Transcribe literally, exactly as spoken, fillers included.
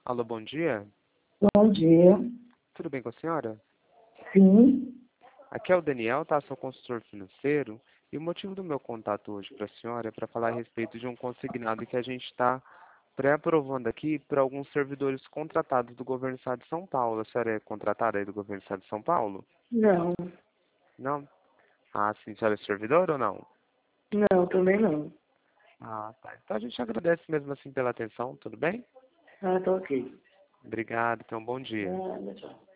Alô, bom dia. Bom dia. Tudo bem com a senhora? Sim. Aqui é o Daniel, tá? Sou consultor financeiro. E o motivo do meu contato hoje para a senhora é para falar a respeito de um consignado que a gente está pré-aprovando aqui para alguns servidores contratados do governo do estado de São Paulo. A senhora é contratada aí do governo do estado de São Paulo? Não. Não? Ah, sim. A senhora é servidora ou não? Não, também não. Ah, tá. Então a gente agradece mesmo assim pela atenção, tudo bem? Ah, tá ok. Obrigado, então bom dia. Ah, tchau.